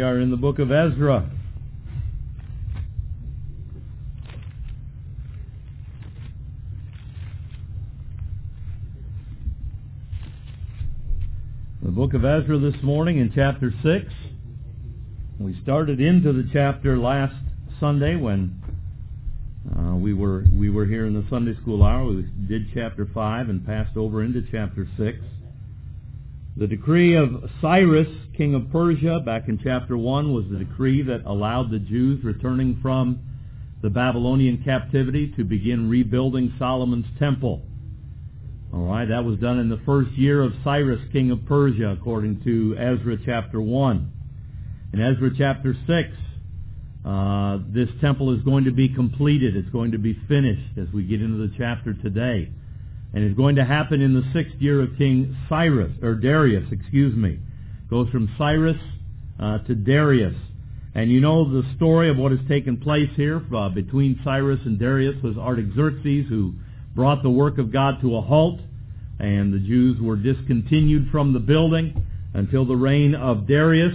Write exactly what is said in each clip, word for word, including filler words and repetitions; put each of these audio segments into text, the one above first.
We are in the book of Ezra. The book of Ezra this morning in chapter six. We started into the chapter last Sunday when uh, we were we were here in the Sunday school hour. We did chapter five and passed over into chapter six. The decree of Cyrus, king of Persia, back in chapter one, was the decree that allowed the Jews returning from the Babylonian captivity to begin rebuilding Solomon's temple. All right, that was done in the first year of Cyrus, king of Persia, according to Ezra chapter one. In Ezra chapter six, uh, this temple is going to be completed. It's going to be finished as we get into the chapter today. And it's going to happen in the sixth year of King Cyrus, or Darius, excuse me. Goes from Cyrus uh, to Darius. And you know the story of what has taken place here uh, between Cyrus and Darius was Artaxerxes, who brought the work of God to a halt, and the Jews were discontinued from the building until the reign of Darius.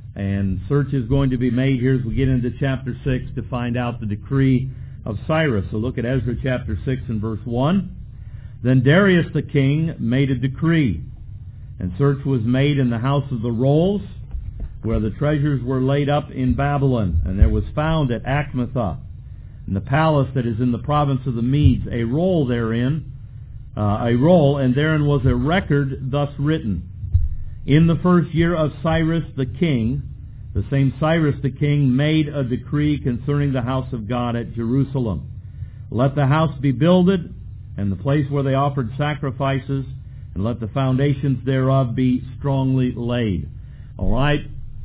And search is going to be made here as we get into chapter six to find out the decree of Cyrus. So look at Ezra chapter six and verse one. Then Darius the king made a decree, and search was made in the house of the rolls, where the treasures were laid up in Babylon. And there was found at Achmetha, in the palace that is in the province of the Medes, a roll therein, uh, a roll, and therein was a record thus written. In the first year of Cyrus the king, the same Cyrus the king made a decree concerning the house of God at Jerusalem. Let the house be builded, and the place where they offered sacrifices, and let the foundations thereof be strongly laid. All right,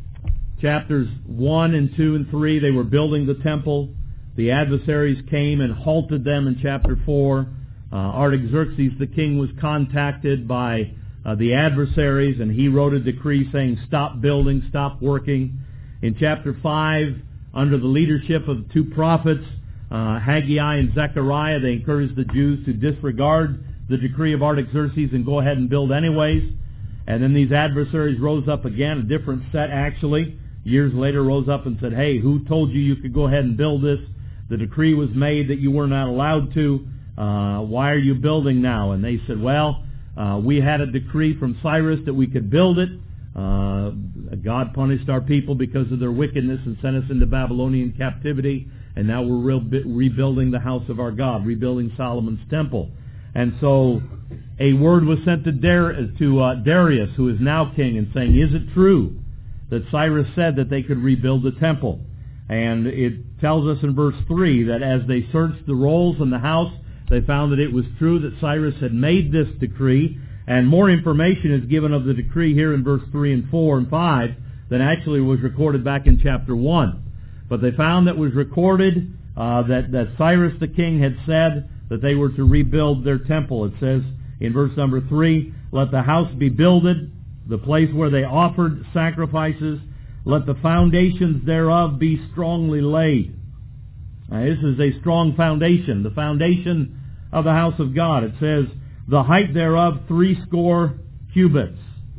chapters one and two and three, they were building the temple. The adversaries came and halted them in chapter four. Uh, Artaxerxes the king was contacted by uh, the adversaries, and he wrote a decree saying, stop building, stop working. In chapter five, under the leadership of two prophets, uh, Haggai and Zechariah, they encouraged the Jews to disregard the decree of Artaxerxes and go ahead and build anyways. And then these adversaries rose up again, a different set actually, years later rose up and said, hey, who told you you could go ahead and build this? The decree was made that you were not allowed to. Uh, why are you building now? And they said, well, uh, we had a decree from Cyrus that we could build it. Uh, God punished our people because of their wickedness and sent us into Babylonian captivity. And now we're re- rebuilding the house of our God, rebuilding Solomon's temple. And so a word was sent to, Dar- to uh, Darius, who is now king, and saying, is it true that Cyrus said that they could rebuild the temple? And it tells us in verse three that as they searched the rolls in the house, they found that it was true that Cyrus had made this decree. And more information is given of the decree here in verse three and four and five than actually was recorded back in chapter one. But they found that was recorded uh, that, that Cyrus the king had said that they were to rebuild their temple. It says in verse number three, let the house be builded, the place where they offered sacrifices, let the foundations thereof be strongly laid. Now, this is a strong foundation, the foundation of the house of God. It says, the height thereof threescore cubits.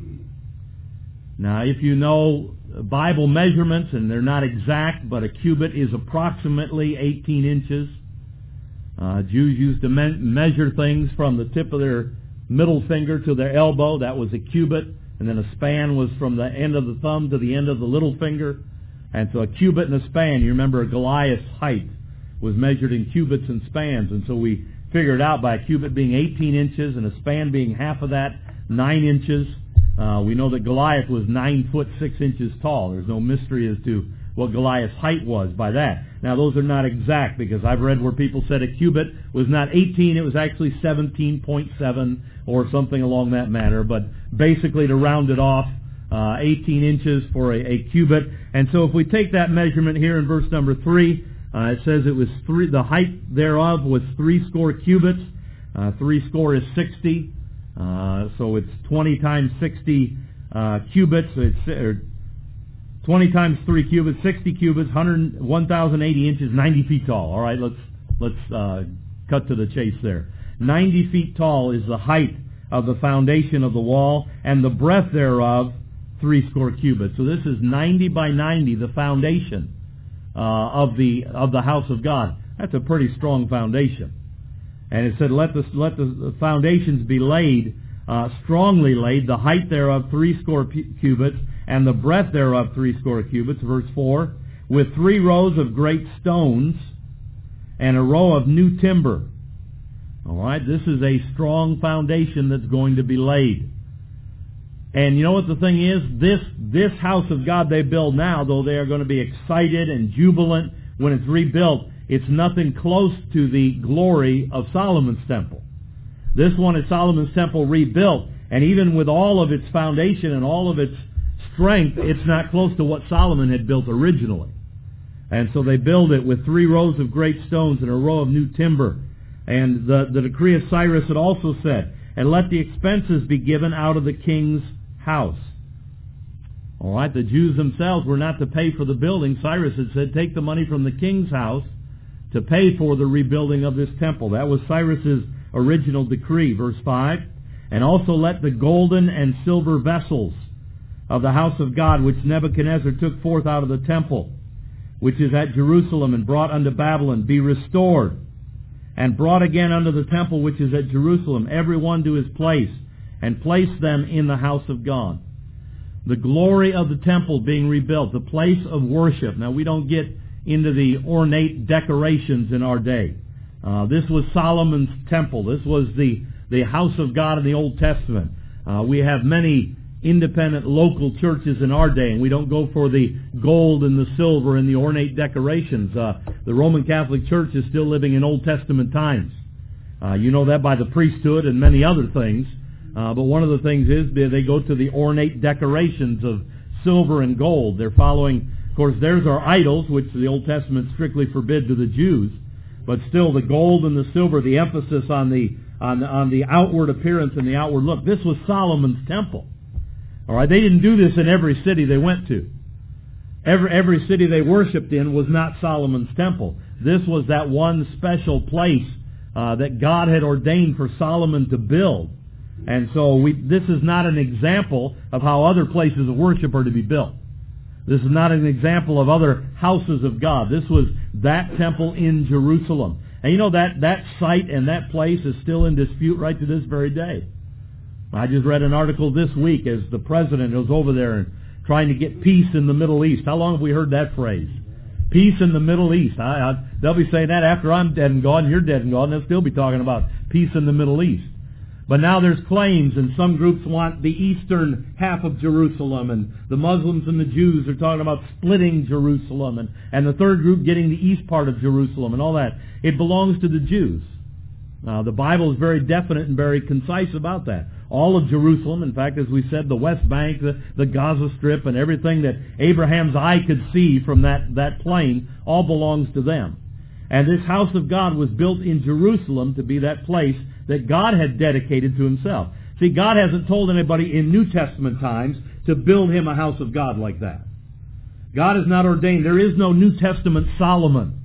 Now, if you know Bible measurements, and they're not exact, but a cubit is approximately eighteen inches. Uh, Jews used to me- measure things from the tip of their middle finger to their elbow. That was a cubit. And then a span was from the end of the thumb to the end of the little finger. And so a cubit and a span, you remember Goliath's height was measured in cubits and spans. And so we figured out by a cubit being eighteen inches and a span being half of that, nine inches. Uh, we know that Goliath was nine foot six inches tall. There's no mystery as to what Goliath's height was by that. Now those are not exact, because I've read where people said a cubit was not eighteen, it was actually seventeen point seven or something along that matter. But basically, to round it off, uh, eighteen inches for a, a cubit. And so if we take that measurement here in verse number three, uh, it says it was three. The height thereof was three score cubits. Uh, three score is sixty. Uh, so it's twenty times sixty uh, cubits. It's or twenty times three cubits, sixty cubits, one thousand eighty inches, ninety feet tall. All right, let's let's uh, cut to the chase there. ninety feet tall is the height of the foundation of the wall, and the breadth thereof three score cubits. So this is ninety by ninety, the foundation uh, of the of the house of God. That's a pretty strong foundation. And it said, let the let the foundations be laid, uh, strongly laid, the height thereof three score cubits, and the breadth thereof three score cubits. Verse four, with three rows of great stones, and a row of new timber. All right, this is a strong foundation that's going to be laid. And you know what the thing is? This this house of God they build now, though they are going to be excited and jubilant when it's rebuilt, it's nothing close to the glory of Solomon's temple. This one is Solomon's temple rebuilt, and even with all of its foundation and all of its strength, it's not close to what Solomon had built originally. And so they build it with three rows of great stones and a row of new timber. And the, the decree of Cyrus had also said, and let the expenses be given out of the king's house. All right, the Jews themselves were not to pay for the building. Cyrus had said, take the money from the king's house to pay for the rebuilding of this temple. That was Cyrus's original decree. Verse five, and also let the golden and silver vessels of the house of God, which Nebuchadnezzar took forth out of the temple, which is at Jerusalem, and brought unto Babylon, be restored, and brought again unto the temple which is at Jerusalem, every one to his place, and place them in the house of God. The glory of the temple being rebuilt, the place of worship. Now, we don't get into the ornate decorations in our day. Uh, this was Solomon's temple. This was the, the house of God in the Old Testament. Uh, we have many independent local churches in our day, and we don't go for the gold and the silver and the ornate decorations. Uh, the Roman Catholic Church is still living in Old Testament times. Uh, you know that by the priesthood and many other things. Uh, but one of the things is they go to the ornate decorations of silver and gold. They're following, of course, there's our idols, which the Old Testament strictly forbid to the Jews. But still, the gold and the silver, the emphasis on the on the, on the outward appearance and the outward look. This was Solomon's temple. All right, they didn't do this in every city they went to. Every every city they worshipped in was not Solomon's temple. This was that one special place uh, that God had ordained for Solomon to build. And so we, this is not an example of how other places of worship are to be built. This is not an example of other houses of God. This was that temple in Jerusalem. And you know, that, that site and that place is still in dispute right to this very day. I just read an article this week as the president was over there and trying to get peace in the Middle East. How long have we heard that phrase? Peace in the Middle East. I, I, they'll be saying that after I'm dead and gone, you're dead and gone. They'll still be talking about peace in the Middle East. But now there's claims, and some groups want the eastern half of Jerusalem, and the Muslims and the Jews are talking about splitting Jerusalem, and, and the third group getting the east part of Jerusalem and all that. It belongs to the Jews. Now, the Bible is very definite and very concise about that. All of Jerusalem, in fact, as we said, the West Bank, the, the Gaza Strip, and everything that Abraham's eye could see from that, that plain, all belongs to them. And this house of God was built in Jerusalem to be that place that God had dedicated to Himself. See, God hasn't told anybody in New Testament times to build Him a house of God like that. God has not ordained. There is no New Testament Solomon,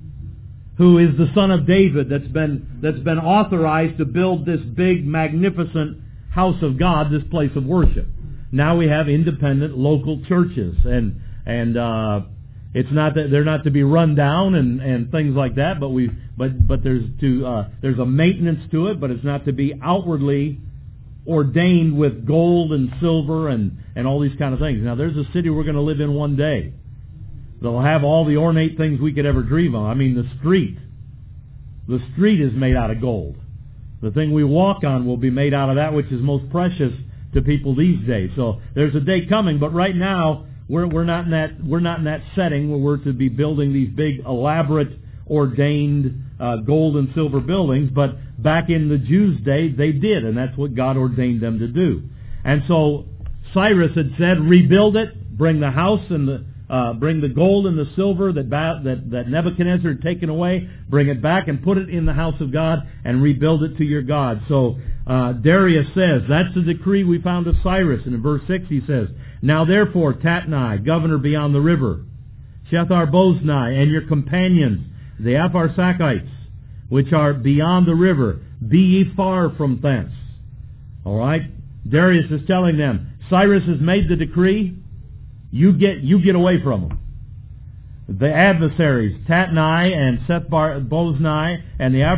who is the son of David, that's been that's been authorized to build this big, magnificent house of God, this place of worship. Now we have independent local churches, and and uh, it's not that they're not to be run down and, and things like that, but we but but there's to uh, there's a maintenance to it, but it's not to be outwardly ordained with gold and silver and and all these kind of things. Now there's a city we're going to live in one day. They'll have all the ornate things we could ever dream of. I mean, the street. The street is made out of gold. The thing we walk on will be made out of that which is most precious to people these days. So there's a day coming, but right now we're we're not in that we're not in that setting where we're to be building these big, elaborate, ordained uh, gold and silver buildings. But back in the Jews' day, they did, and that's what God ordained them to do. And so Cyrus had said, rebuild it, bring the house and the Uh, bring the gold and the silver that, that that Nebuchadnezzar had taken away, bring it back and put it in the house of God and rebuild it to your God. So uh, Darius says, that's the decree we found of Cyrus. And in verse six he says, now therefore Tatnai, governor beyond the river, Shethar-boznai, and your companions, the Apharsachites, which are beyond the river, be ye far from thence. All right? Darius is telling them, Cyrus has made the decree. You get you get away from them. The adversaries, Tatnai and Sethboznai and the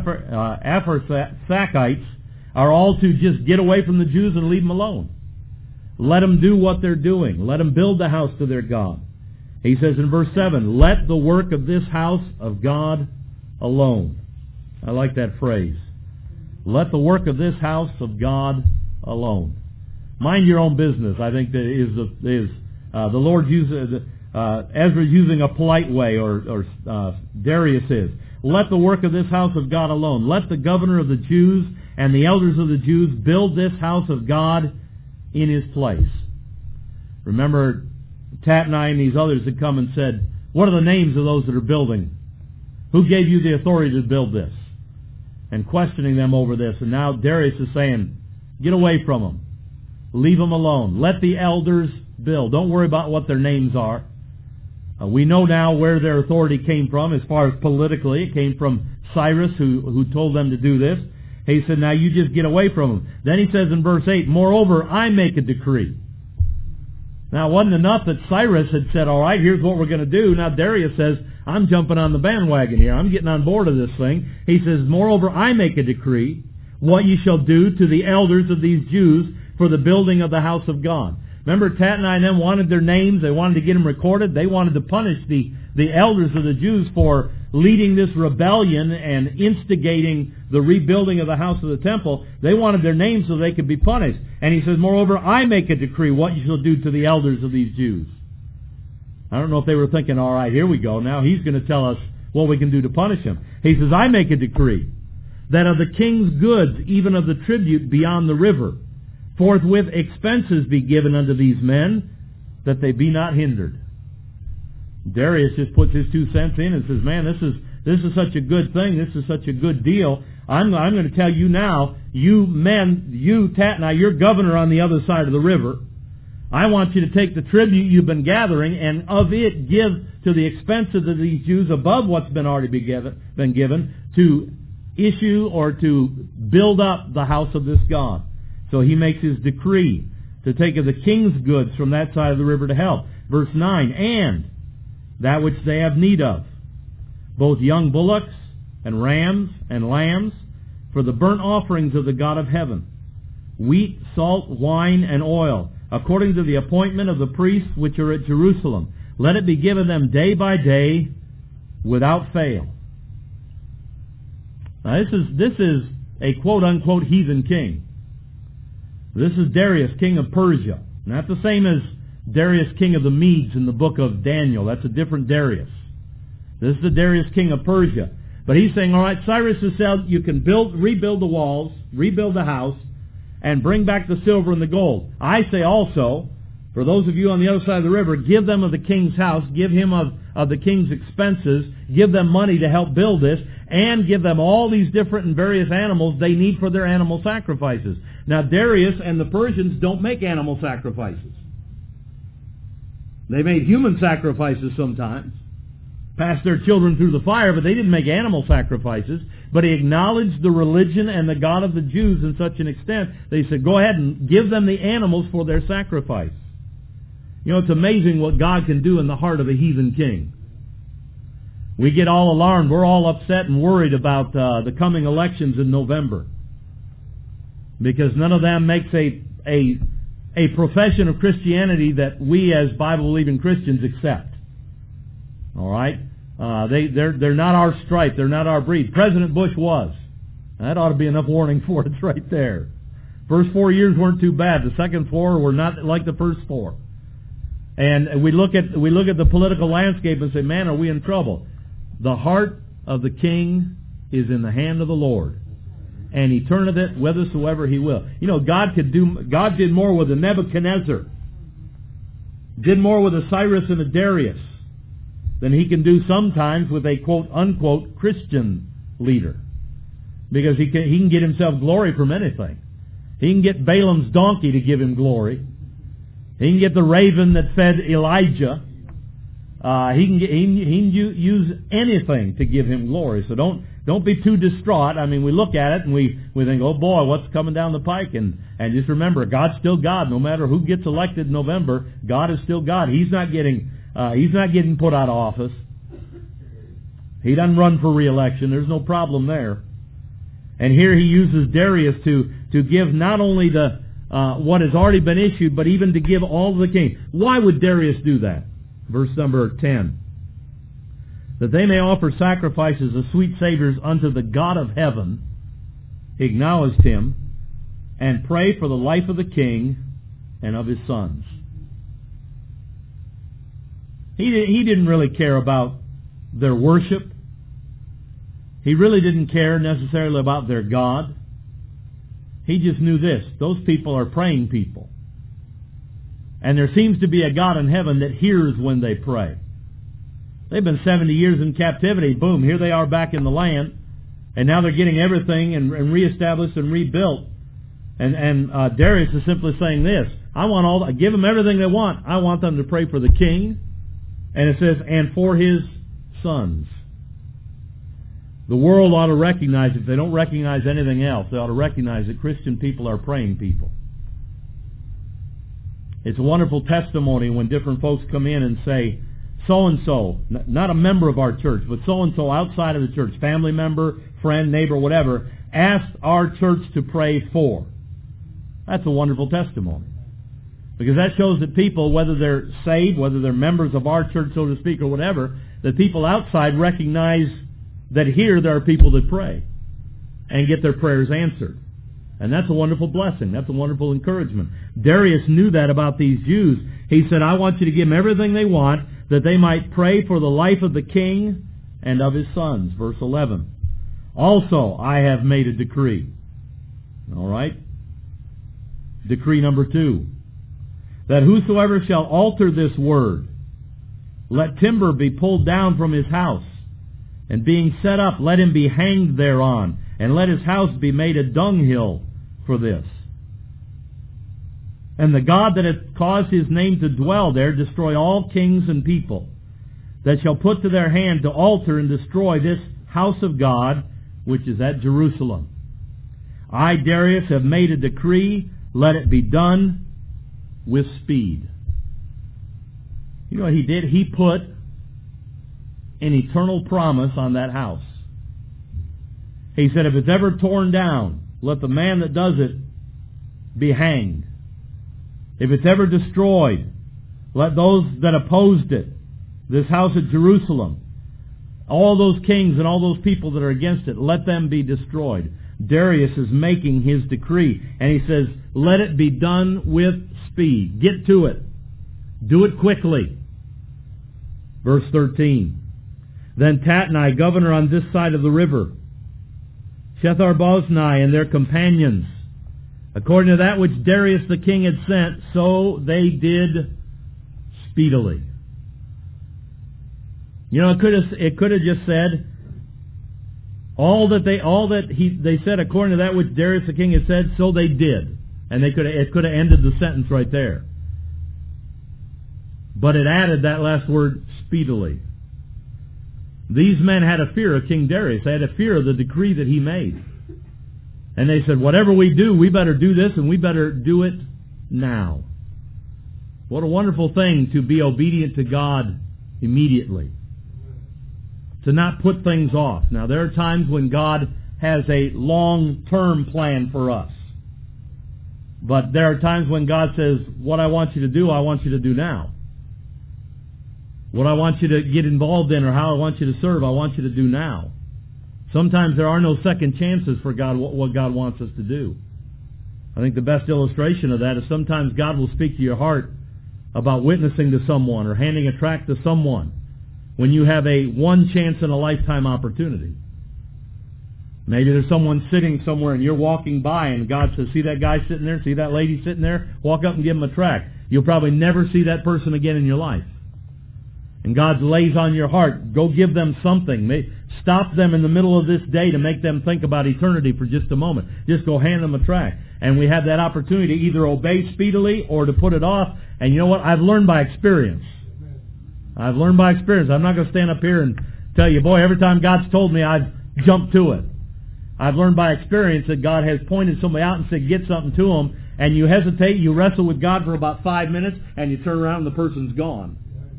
Apharsachites are all to just get away from the Jews and leave them alone. Let them do what they're doing. Let them build the house to their God. He says in verse seven, let the work of this house of God alone. I like that phrase. Let the work of this house of God alone. Mind your own business, I think that is the, is uh, the Lord uses, uh, Ezra's using a polite way, or, or uh, Darius is. Let the work of this house of God alone. Let the governor of the Jews and the elders of the Jews build this house of God in his place. Remember, Tatnai and these others had come and said, what are the names of those that are building? Who gave you the authority to build this? And questioning them over this. And now Darius is saying, get away from them. Leave them alone. Let the elders build. Don't worry about what their names are. Uh, we know now where their authority came from as far as politically. It came from Cyrus, who, who told them to do this. He said, now you just get away from them. Then he says in verse eight, moreover, I make a decree. Now, it wasn't enough that Cyrus had said, all right, here's what we're going to do. Now Darius says, I'm jumping on the bandwagon here. I'm getting on board of this thing. He says, moreover, I make a decree, what ye shall do to the elders of these Jews for the building of the house of God. Remember, Tatnai and them wanted their names. They wanted to get them recorded. They wanted to punish the, the elders of the Jews for leading this rebellion and instigating the rebuilding of the house of the temple. They wanted their names so they could be punished. And he says, moreover, I make a decree what you shall do to the elders of these Jews. I don't know if they were thinking, all right, here we go. Now he's going to tell us what we can do to punish him. He says, I make a decree that of the king's goods, even of the tribute beyond the river, forthwith expenses be given unto these men, that they be not hindered. Darius just puts his two cents in and says, man, this is this is such a good thing. This is such a good deal. I'm, I'm going to tell you now, you men, you Tatnai, you're governor on the other side of the river. I want you to take the tribute you've been gathering and of it give to the expenses of these Jews above what's been already been given, been given to issue or to build up the house of this God. So he makes his decree to take of the king's goods from that side of the river to help. Verse nine, and that which they have need of, both young bullocks and rams and lambs, for the burnt offerings of the God of heaven, wheat, salt, wine, and oil, according to the appointment of the priests which are at Jerusalem. Let it be given them day by day without fail. Now this is, this is a quote-unquote heathen king. This is Darius, king of Persia. Not the same as Darius, king of the Medes in the book of Daniel. That's a different Darius. This is the Darius, king of Persia. But he's saying, all right, Cyrus has said you can build, rebuild the walls, rebuild the house, and bring back the silver and the gold. I say also, for those of you on the other side of the river, give them of the king's house, give him of, of the king's expenses, give them money to help build this, and give them all these different and various animals they need for their animal sacrifices. Now, Darius and the Persians don't make animal sacrifices. They made human sacrifices sometimes, passed their children through the fire, but they didn't make animal sacrifices. But he acknowledged the religion and the God of the Jews in such an extent that he said, go ahead and give them the animals for their sacrifice. You know, it's amazing what God can do in the heart of a heathen king. We get all alarmed. We're all upset and worried about uh, the coming elections in November, because none of them makes a, a, a profession of Christianity that we as Bible-believing Christians accept. All right? Uh, they, they're, they're not our stripe. They're not our breed. President Bush was. That ought to be enough warning for us right there. First four years weren't too bad. The second four were not like the first four. And we look at we look at the political landscape and say, man, are we in trouble? The heart of the king is in the hand of the Lord, and he turneth it whithersoever he will. You know, God could do. God did more with a Nebuchadnezzar, did more with a Cyrus and a Darius than he can do sometimes with a quote unquote Christian leader, because he can he can get himself glory from anything. He can get Balaam's donkey to give him glory. He can get the raven that fed Elijah. Uh, he can get, he can, he can use anything to give him glory. So don't don't be too distraught. I mean, we look at it and we, we think, oh boy, what's coming down the pike? And, and just remember, God's still God. No matter who gets elected in November, God is still God. He's not getting, uh, He's not getting put out of office. He doesn't run for re-election. There's no problem there. And here he uses Darius to, to give not only the uh, what has already been issued, but even to give all to the king. Why would Darius do that? Verse number ten. That they may offer sacrifices of sweet savors unto the God of heaven. He acknowledged him. And pray for the life of the king and of his sons. He, he didn't really care about their worship. He really didn't care necessarily about their God. He just knew this. Those people are praying people. And there seems to be a God in heaven that hears when they pray. They've been seventy years in captivity. Boom, here they are back in the land. And now they're getting everything and, and reestablished and rebuilt. And, and uh, Darius is simply saying this. I want all, give them everything they want. I want them to pray for the king. And it says, and for his sons. The world ought to recognize, if they don't recognize anything else, they ought to recognize that Christian people are praying people. It's a wonderful testimony when different folks come in and say, so-and-so, not a member of our church, but so-and-so outside of the church, family member, friend, neighbor, whatever, asked our church to pray for. That's a wonderful testimony. Because that shows that people, whether they're saved, whether they're members of our church, so to speak, or whatever, that people outside recognize that here there are people that pray and get their prayers answered. And that's a wonderful blessing. That's a wonderful encouragement. Darius knew that about these Jews. He said, I want you to give them everything they want, that they might pray for the life of the king and of his sons. Verse eleven. Also, I have made a decree. All right? Decree number two. That whosoever shall alter this word, let timber be pulled down from his house, and being set up, let him be hanged thereon, and let his house be made a dunghill for this. And the God that hath caused his name to dwell there destroy all kings and people that shall put to their hand to alter and destroy this house of God, which is at Jerusalem. I, Darius, have made a decree, let it be done with speed. You know what he did? He put an eternal promise on that house. He said, if it's ever torn down, let the man that does it be hanged. If it's ever destroyed, let those that opposed it, this house at Jerusalem, all those kings and all those people that are against it, let them be destroyed. Darius is making his decree, and he says, let it be done with speed. Get to it. Do it quickly. Verse thirteen. Then Tatnai, governor on this side of the river, Shethar-boznai and their companions, according to that which Darius the king had sent, so they did speedily. You know, it could have it could have just said all that they all that he they said according to that which Darius the king had said, so they did, and they could have, it could have ended the sentence right there. But it added that last word, speedily. These men had a fear of King Darius. They had a fear of the decree that he made. And they said, whatever we do, we better do this, and we better do it now. What a wonderful thing to be obedient to God immediately. To not put things off. Now, there are times when God has a long-term plan for us. But there are times when God says, what I want you to do, I want you to do now. What I want you to get involved in or how I want you to serve, I want you to do now. Sometimes there are no second chances for God, what God wants us to do. I think the best illustration of that is sometimes God will speak to your heart about witnessing to someone or handing a tract to someone when you have a one chance in a lifetime opportunity. Maybe there's someone sitting somewhere and you're walking by and God says, see that guy sitting there? See that lady sitting there? Walk up and give him a tract. You'll probably never see that person again in your life. And God lays on your heart, go give them something. Stop them in the middle of this day to make them think about eternity for just a moment. Just go hand them a tract. And we have that opportunity to either obey speedily or to put it off. And you know what? I've learned by experience. I've learned by experience. I'm not going to stand up here and tell you, boy, every time God's told me, I've jump to it. I've learned by experience that God has pointed somebody out and said, get something to them, and you hesitate, you wrestle with God for about five minutes, and you turn around and the person's gone.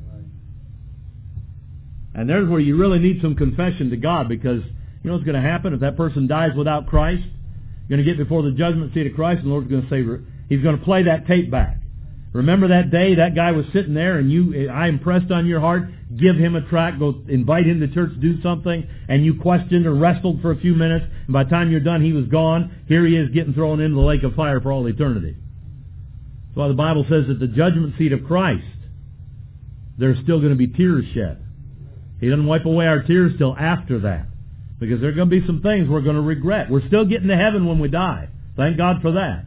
And there's where you really need some confession to God, because you know what's going to happen? If that person dies without Christ, you're going to get before the judgment seat of Christ, and the Lord's going to say, He's going to play that tape back. Remember that day that guy was sitting there and you, I impressed on your heart, give him a tract, go invite him to church, do something, and you questioned or wrestled for a few minutes, and by the time you're done, he was gone. Here he is getting thrown into the lake of fire for all eternity. That's why the Bible says that the judgment seat of Christ, there's still going to be tears shed. He doesn't wipe away our tears till after that, because there are going to be some things we're going to regret. We're still getting to heaven when we die. Thank God for that.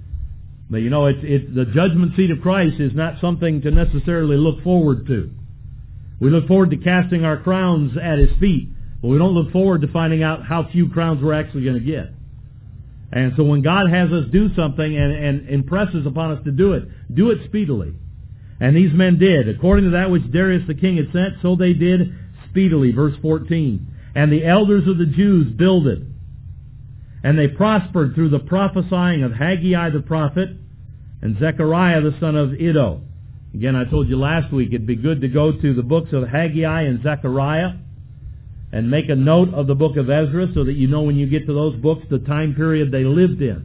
But you know, it's, it's, the judgment seat of Christ is not something to necessarily look forward to. We look forward to casting our crowns at His feet, but we don't look forward to finding out how few crowns we're actually going to get. And so when God has us do something and, and impresses upon us to do it, do it speedily. And these men did. According to that which Darius the king had sent, so they did speedily. Verse fourteen. And the elders of the Jews builded, and they prospered through the prophesying of Haggai the prophet and Zechariah the son of Iddo. Again, I told you last week it'd be good to go to the books of Haggai and Zechariah and make a note of the book of Ezra so that you know when you get to those books the time period they lived in.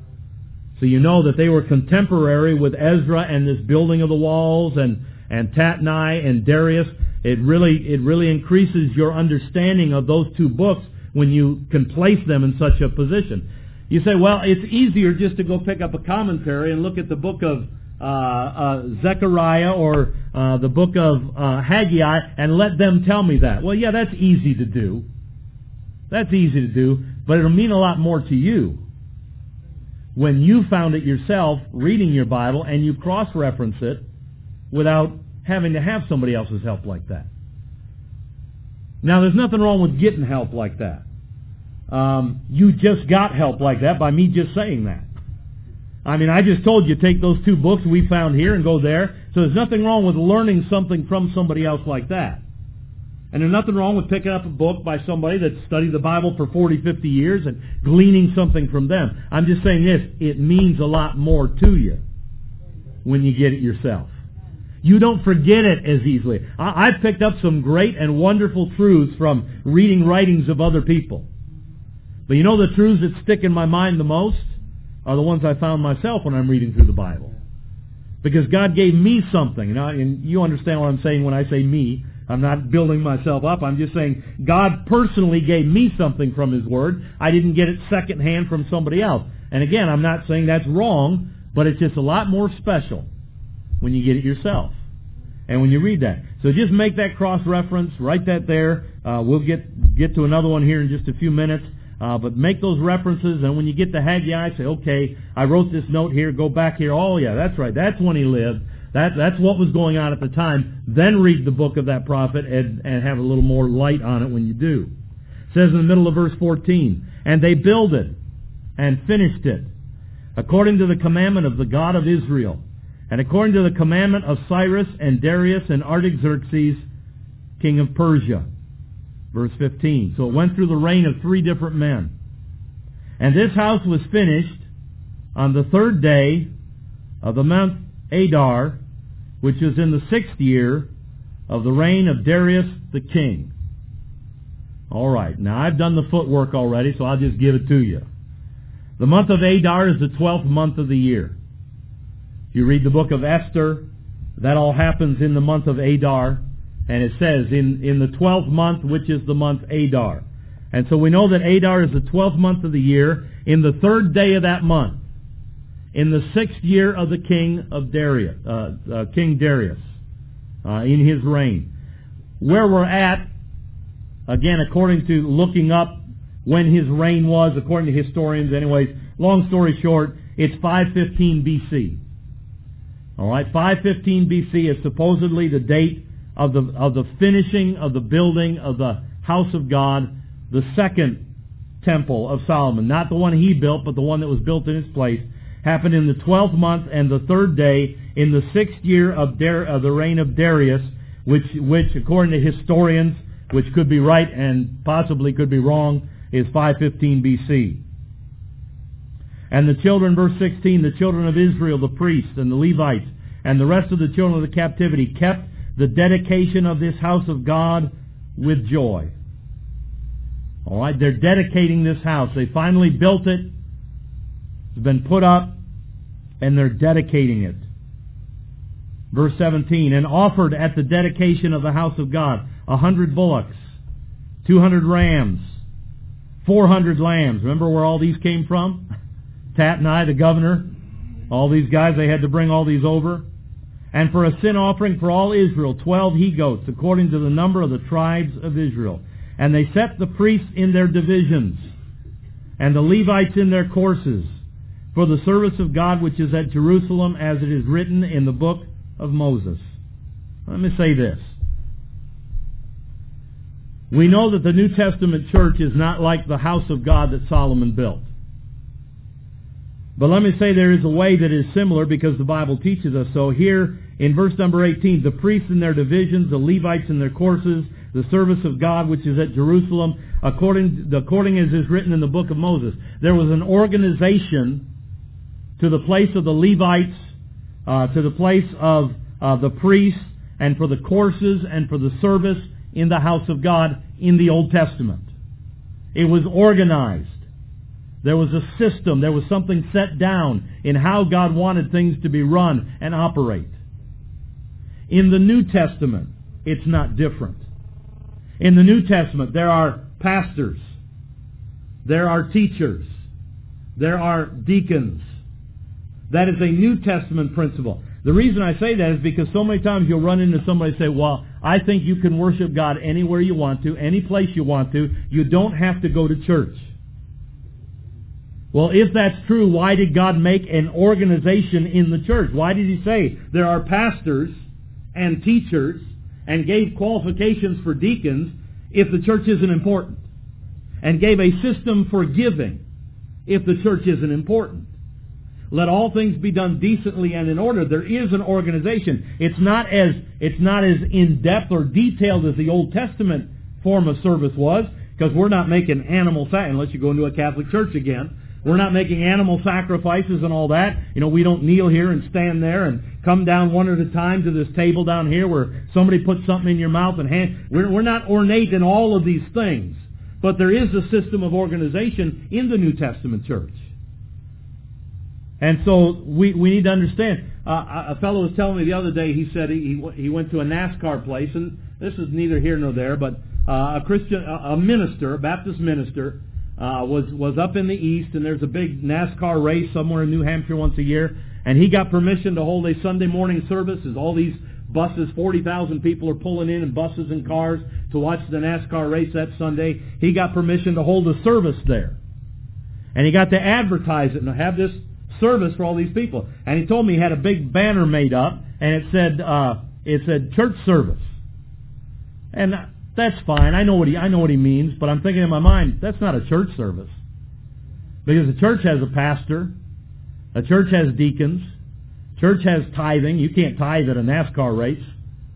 So you know that they were contemporary with Ezra and this building of the walls and, and Tatnai and Darius. It really, it really increases your understanding of those two books when you can place them in such a position. You say, well, it's easier just to go pick up a commentary and look at the book of uh, uh, Zechariah or uh, the book of uh, Haggai and let them tell me that. Well, yeah, that's easy to do. That's easy to do, but it'll mean a lot more to you when you found it yourself reading your Bible and you cross-reference it without having to have somebody else's help like that. Now, there's nothing wrong with getting help like that. Um, you just got help like that by me just saying that. I mean, I just told you take those two books we found here and go there. So there's nothing wrong with learning something from somebody else like that. And there's nothing wrong with picking up a book by somebody that's studied the Bible for forty, fifty years and gleaning something from them. I'm just saying this, it means a lot more to you when you get it yourself. You don't forget it as easily. I, I've picked up some great and wonderful truths from reading writings of other people. But you know the truths that stick in my mind the most are the ones I found myself when I'm reading through the Bible. Because God gave me something. And, I, and you understand what I'm saying when I say me. I'm not building myself up. I'm just saying God personally gave me something from His Word. I didn't get it secondhand from somebody else. And again, I'm not saying that's wrong, but it's just a lot more special when you get it yourself and when you read that. So just make that cross-reference, write that there. Uh, we'll get get to another one here in just a few minutes. Uh, but make those references, and when you get to Haggai, say, okay, I wrote this note here, go back here. Oh, yeah, that's right. That's when he lived. That, that's what was going on at the time. Then read the book of that prophet and, and have a little more light on it when you do. It says in the middle of verse fourteen, and they builded and finished it according to the commandment of the God of Israel, and according to the commandment of Cyrus and Darius and Artaxerxes, king of Persia. Verse fifteen. So it went through the reign of three different men. And this house was finished on the third day of the month Adar, which is in the sixth year of the reign of Darius the king. All right. Now I've done the footwork already, so I'll just give it to you. The month of Adar is the twelfth month of the year. If you read the book of Esther, that all happens in the month of Adar. And it says, in, in the twelfth month, which is the month Adar. And so we know that Adar is the twelfth month of the year. In the third day of that month, in the sixth year of the king of Darius, uh, uh, King Darius, uh, in his reign. Where we're at, again, according to looking up when his reign was, according to historians anyways, long story short, it's five fifteen B C. All right, five fifteen B C is supposedly the date of the of the finishing of the building of the house of God, the second temple of Solomon, not the one he built, but the one that was built in his place, happened in the twelfth month and the third day in the sixth year of, Dar- of the reign of Darius, which, which according to historians, which could be right and possibly could be wrong, is five fifteen B C. And the children, verse sixteen, the children of Israel, the priests and the Levites, and the rest of the children of the captivity kept the dedication of this house of God with joy. All right, they're dedicating this house. They finally built it. It's been put up, and they're dedicating it. Verse seventeen, and offered at the dedication of the house of God a hundred bullocks, two hundred rams, four hundred lambs. Remember where all these came from? Tatnai, the governor, all these guys, they had to bring all these over. And for a sin offering for all Israel, twelve he-goats, according to the number of the tribes of Israel. And they set the priests in their divisions, and the Levites in their courses, for the service of God which is at Jerusalem, as it is written in the book of Moses. Let me say this. We know that the New Testament church is not like the house of God that Solomon built. But let me say there is a way that is similar, because the Bible teaches us so. Here in verse number eighteen, the priests in their divisions, the Levites in their courses, the service of God which is at Jerusalem, according, according as is written in the book of Moses. There was an organization to the place of the Levites, uh, to the place of uh, the priests, and for the courses and for the service in the house of God in the Old Testament. It was organized. There was a system. There was something set down in how God wanted things to be run and operate. In the New Testament, it's not different. In the New Testament, there are pastors. There are teachers. There are deacons. That is a New Testament principle. The reason I say that is because so many times you'll run into somebody and say, well, I think you can worship God anywhere you want to, any place you want to. You don't have to go to church. Well, if that's true, why did God make an organization in the church? Why did He say there are pastors and teachers and gave qualifications for deacons if the church isn't important? And gave a system for giving if the church isn't important? Let all things be done decently and in order. There is an organization. It's not as it's not as in-depth or detailed as the Old Testament form of service was, because we're not making animal sacrifices, unless you go into a Catholic church again. We're not making animal sacrifices and all that. You know, we don't kneel here and stand there and come down one at a time to this table down here where somebody puts something in your mouth and hand. We're, we're not ornate in all of these things. But there is a system of organization in the New Testament church. And so we, we need to understand. Uh, a fellow was telling me the other day, he said he, he went to a NASCAR place, and this is neither here nor there, but uh, a Christian, a minister, a Baptist minister, Uh, was was up in the east, and there's a big NASCAR race somewhere in New Hampshire once a year, and he got permission to hold a Sunday morning service as all these buses, forty thousand people are pulling in in buses and cars to watch the NASCAR race that Sunday. He got permission to hold a service there. And he got to advertise it and have this service for all these people. And he told me he had a big banner made up, and it said, uh, it said church service. And that's fine. I know what he I know what he means, but I'm thinking in my mind, that's not a church service. Because a church has a pastor, a church has deacons, church has tithing. You can't tithe at a NASCAR race.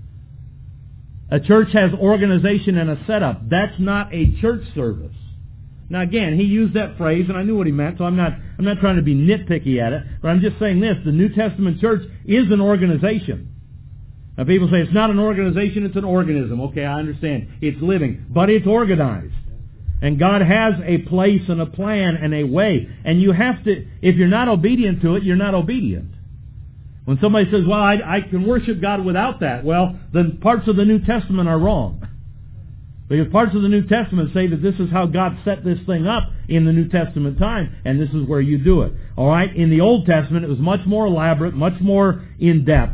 A church has organization and a setup. That's not a church service. Now again, he used that phrase, and I knew what he meant, so I'm not I'm not trying to be nitpicky at it, but I'm just saying this: the New Testament church is an organization. Now people say it's not an organization, it's an organism. Okay, I understand. It's living, but it's organized. And God has a place and a plan and a way. And you have to, if you're not obedient to it, you're not obedient. When somebody says, well, I, I can worship God without that, well, then parts of the New Testament are wrong. Because parts of the New Testament say that this is how God set this thing up in the New Testament time, and this is where you do it. All right? In the Old Testament, it was much more elaborate, much more in-depth.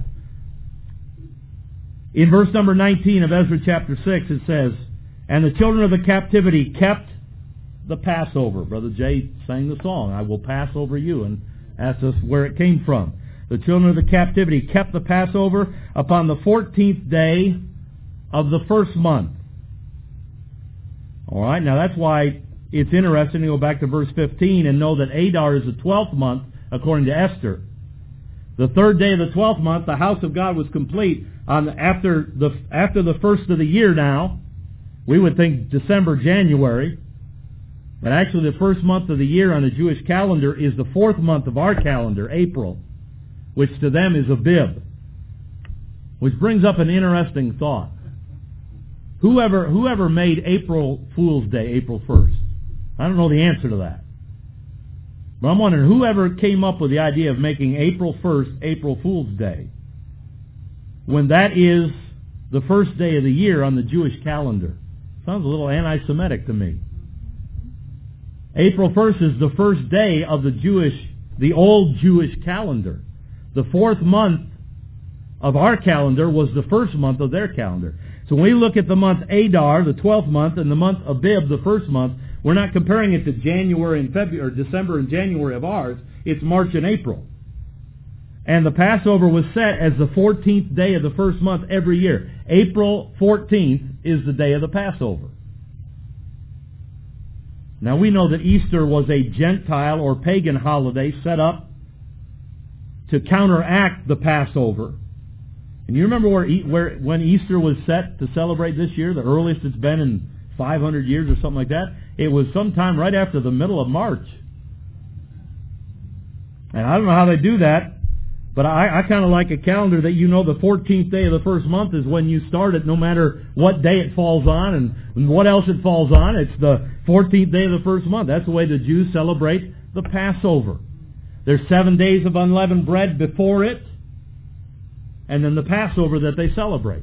In verse number nineteen of Ezra chapter six, it says, and the children of the captivity kept the Passover. Brother Jay sang the song, I will pass over you, and asked us where it came from. The children of the captivity kept the Passover upon the fourteenth day of the first month. All right, now that's why it's interesting to go back to verse fifteen and know that Adar is the twelfth month, according to Esther. The third day of the twelfth month, the house of God was complete. On the, after the after the first of the year now, We would think December, January, but actually the first month of the year on the Jewish calendar is the fourth month of our calendar, April, which to them is Abib. Which brings up an interesting thought. Whoever whoever made April Fool's Day April first? I don't know the answer to that. But I'm wondering, whoever came up with the idea of making April first April Fool's Day, when that is the first day of the year on the Jewish calendar? Sounds a little anti-Semitic to me. April first is the first day of the Jewish, the old Jewish calendar. The fourth month of our calendar was the first month of their calendar. So when we look at the month Adar, the twelfth month, and the month Abib, the first month, we're not comparing it to January and February, or December and January of ours. It's March and April. And the Passover was set as the fourteenth day of the first month every year. April fourteenth is the day of the Passover. Now we know that Easter was a Gentile or pagan holiday set up to counteract the Passover. And you remember where, where when Easter was set to celebrate this year, the earliest it's been in five hundred years or something like that? It was sometime right after the middle of March. And I don't know how they do that, but I, I kind of like a calendar that you know the fourteenth day of the first month is when you start it, no matter what day it falls on and, and what else it falls on. It's the fourteenth day of the first month. That's the way the Jews celebrate the Passover. There's seven days of unleavened bread before it, and then the Passover that they celebrate.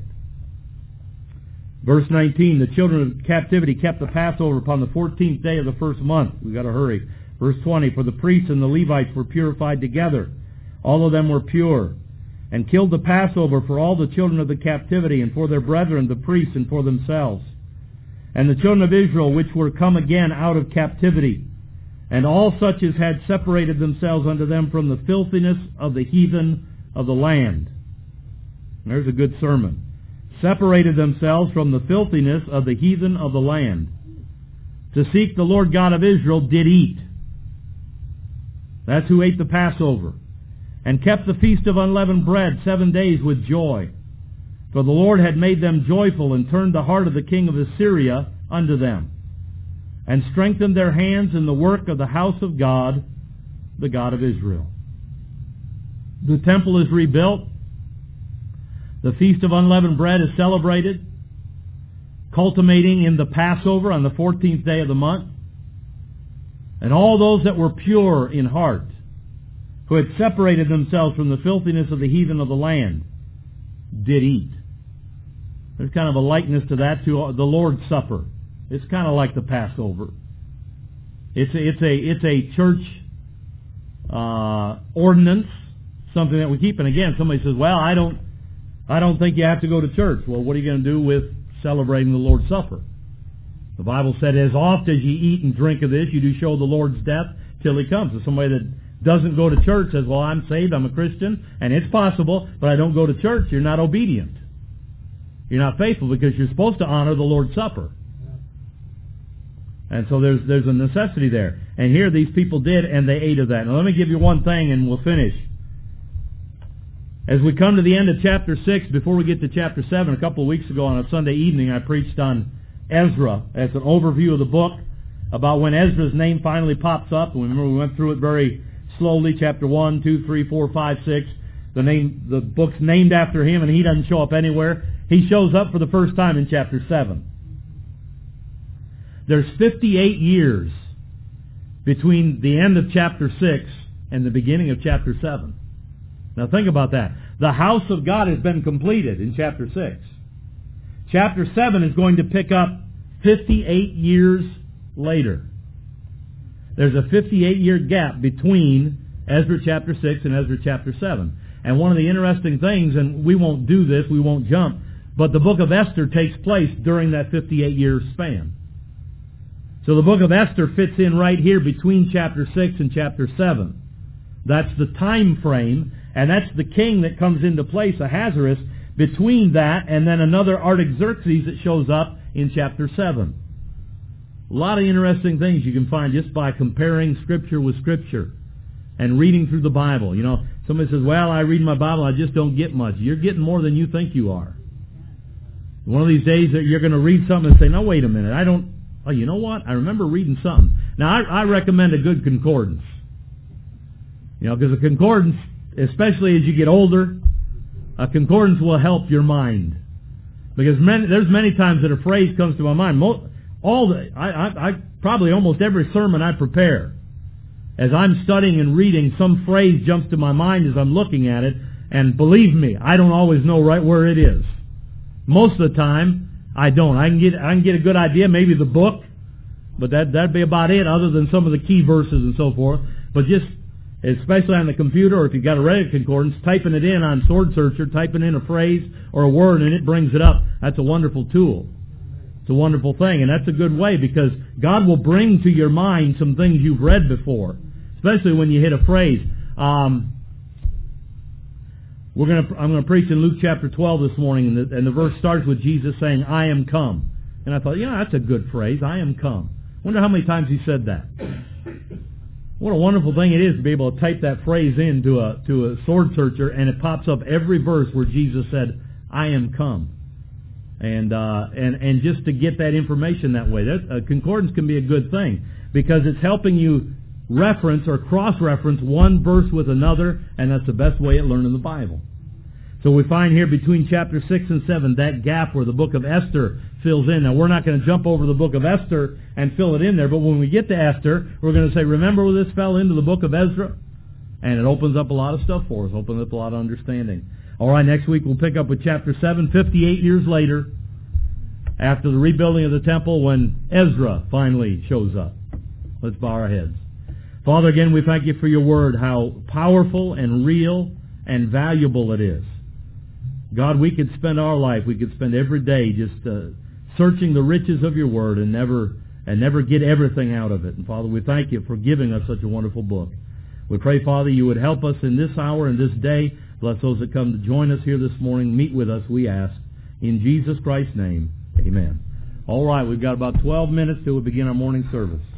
Verse nineteen, the children of captivity kept the Passover upon the fourteenth day of the first month. We've got to hurry. Verse twenty, for the priests and the Levites were purified together. All of them were pure, and killed the Passover for all the children of the captivity, and for their brethren, the priests, and for themselves. And the children of Israel, which were come again out of captivity, and all such as had separated themselves unto them from the filthiness of the heathen of the land. And there's a good sermon. Separated themselves from the filthiness of the heathen of the land, to seek the Lord God of Israel, did eat. That's who ate the Passover. And kept the feast of unleavened bread seven days with joy. For the Lord had made them joyful, and turned the heart of the king of Assyria unto them, and strengthened their hands in the work of the house of God, the God of Israel. The temple is rebuilt. The Feast of Unleavened Bread is celebrated, culminating in the Passover on the fourteenth day of the month. And all those that were pure in heart, who had separated themselves from the filthiness of the heathen of the land, did eat. There's kind of a likeness to that to the Lord's Supper. It's kind of like the Passover. It's a, it's a, it's a church uh, ordinance, something that we keep. And again, somebody says, well, I don't I don't think you have to go to church. Well, what are you going to do with celebrating the Lord's Supper? The Bible said, as oft as ye eat and drink of this, you do show the Lord's death till He comes. So somebody that doesn't go to church says, well, I'm saved, I'm a Christian, and it's possible, but I don't go to church. You're not obedient. You're not faithful, because you're supposed to honor the Lord's Supper. And so there's there's a necessity there. And here these people did, and they ate of that. Now let me give you one thing, and we'll finish. As we come to the end of chapter six, before we get to chapter seven, a couple of weeks ago on a Sunday evening, I preached on Ezra as an overview of the book, about when Ezra's name finally pops up. And remember, we went through it very slowly, chapter one, two, three, four, five, six. The name, the book's named after him, and he doesn't show up anywhere. He shows up for the first time in chapter seven. There's fifty-eight years between the end of chapter six and the beginning of chapter seven. Now think about that. The house of God has been completed in chapter six. Chapter seven is going to pick up fifty-eight years later. There's a fifty-eight year gap between Ezra chapter six and Ezra chapter seven. And one of the interesting things, and we won't do this, we won't jump, but the book of Esther takes place during that fifty-eight year span. So the book of Esther fits in right here between chapter six and chapter seven. That's the time frame, and that's the king that comes into place, Ahasuerus, between that and then another Artaxerxes that shows up in chapter seven. A lot of interesting things you can find just by comparing Scripture with Scripture and reading through the Bible. You know, somebody says, well, I read my Bible, I just don't get much. You're getting more than you think you are. One of these days that you're going to read something and say, no, wait a minute, I don't, oh, you know what? I remember reading something. Now, I, I recommend a good concordance. You know, because a concordance, especially as you get older, a concordance will help your mind. Because many, there's many times that a phrase comes to my mind. Most, all the, I, I, I probably almost every sermon I prepare, as I'm studying and reading, some phrase jumps to my mind as I'm looking at it, and believe me, I don't always know right where it is. Most of the time, I don't. I can get I can get a good idea, maybe the book, but that that'd be about it, other than some of the key verses and so forth. But just, especially on the computer, or if you've got a regular concordance, typing it in on Sword Searcher, typing in a phrase or a word, and it brings it up. That's a wonderful tool. It's a wonderful thing, and that's a good way, because God will bring to your mind some things you've read before, especially when you hit a phrase. Um, we're gonna, I'm going to preach in Luke chapter twelve this morning, and the, and the verse starts with Jesus saying, I am come. And I thought, you know, that's a good phrase, I am come. Wonder how many times he said that. What a wonderful thing it is to be able to type that phrase into a to a Sword Searcher, and it pops up every verse where Jesus said, I am come. And uh, and and just to get that information that way, that, uh, concordance can be a good thing, because it's helping you reference or cross-reference one verse with another, and that's the best way at learning the Bible. So we find here between chapter six and seven that gap where the book of Esther fills in. Now, we're not going to jump over the book of Esther and fill it in there, but when we get to Esther, we're going to say, remember where this fell into the book of Ezra? And it opens up a lot of stuff for us, opens up a lot of understanding. All right, next week we'll pick up with chapter seven, fifty-eight years later, after the rebuilding of the temple, when Ezra finally shows up. Let's bow our heads. Father, again, we thank you for your word, how powerful and real and valuable it is. God, we could spend our life, we could spend every day just uh, searching the riches of your word and never and never get everything out of it. And Father, we thank you for giving us such a wonderful book. We pray, Father, you would help us in this hour and this day. Bless those that come to join us here this morning. Meet with us, we ask. In Jesus Christ's name, amen. All right, we've got about twelve minutes till we begin our morning service.